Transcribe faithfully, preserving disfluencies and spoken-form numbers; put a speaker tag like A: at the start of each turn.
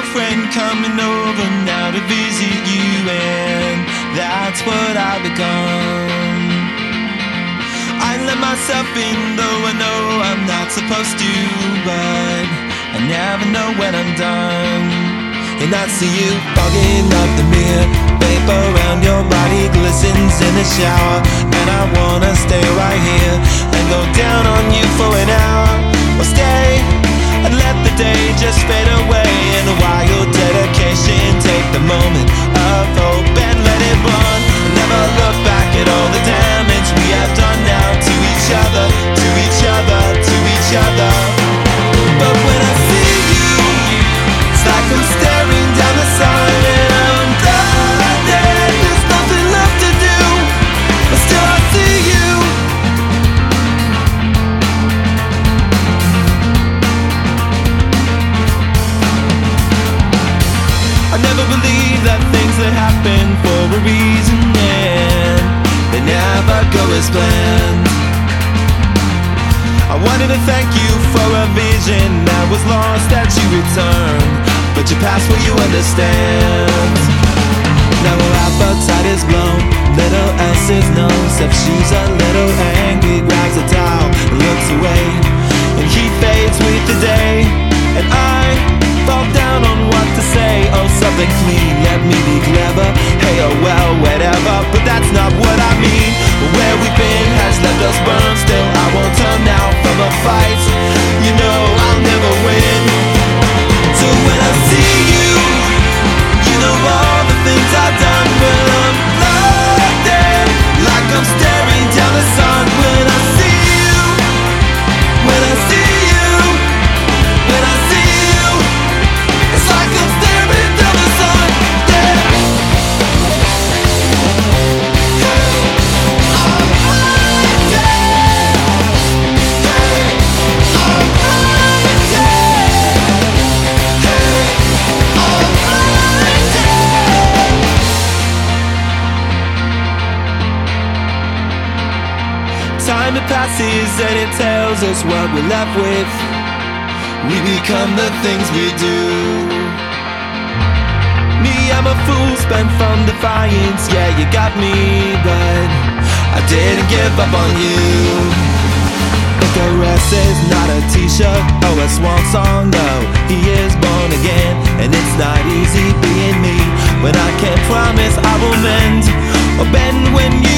A: friend coming over now to visit you, and that's what I've become. I let myself in, though I know I'm not supposed to, but I never know when I'm done. And I see you fogging up the mirror, vapor around your body glistens in the shower, and I wanna stay right here and go down on you for an hour, or stay and let the day just fade away in a wild dedication. Take the moment of hope and let it run, and never look back at all the damage we have done now to each other, to each other, to each other. But when I see you, it's like I'm staring down the sun, and I'm blinded. There's nothing left to do, but still I see you. I never believe that things that happen for a reason, and they never go as planned. I wanted to thank you for a vision that was lost that you returned, but you passed what you understand. Now her appetite is blown, little else is known, except she's a little angry, grabs a towel and looks away, and he fades with the day, and I fall down on what to say. Oh, something clean, let me be clever. Hey, oh well, whatever, but that's not what I mean. Where we've been has left us burned. Still, I won't turn now from a fight. You know I'll never win. So when I see you, you know all the things I've done, but I'm blinded, like I'm staring down the sun. When I see you, when I see you, when I see you, it's like I'm staring down the sun. Yeah. I'm blinded. I'm blinded. I'm blinded. Time it passes and it tells us what we're left with. We become the things we do. Me, I'm a fool spent from defiance. Yeah, you got me, but I didn't give up on you. Icarus is not a t-shirt or a swan song, no. He is born again, and it's not easy being me, but I can't promise I will mend or bend when you